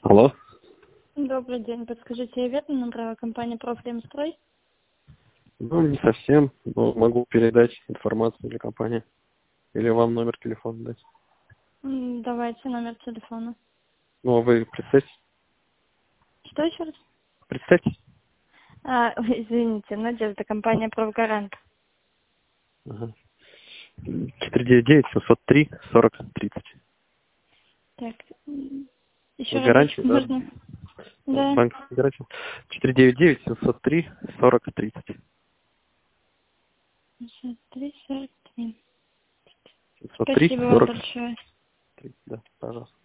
Алло. Добрый день. Подскажите, я верно набрала компания «Профремстрой»? Ну, не совсем, но могу передать информацию для компании. Или вам номер телефона дать. Давайте номер телефона. Ну, а вы представьтесь. Что еще раз? Представьтесь. Ой, извините, Надежда, компания «Профгарант». Ага. 499-703-40-30. Так, еще Вы разочек гарантия, да? можно? Да. Банк гарантия. 499-703-40-30. 53, 43. 703 Спасибо вам 40 большое. 30, да, пожалуйста.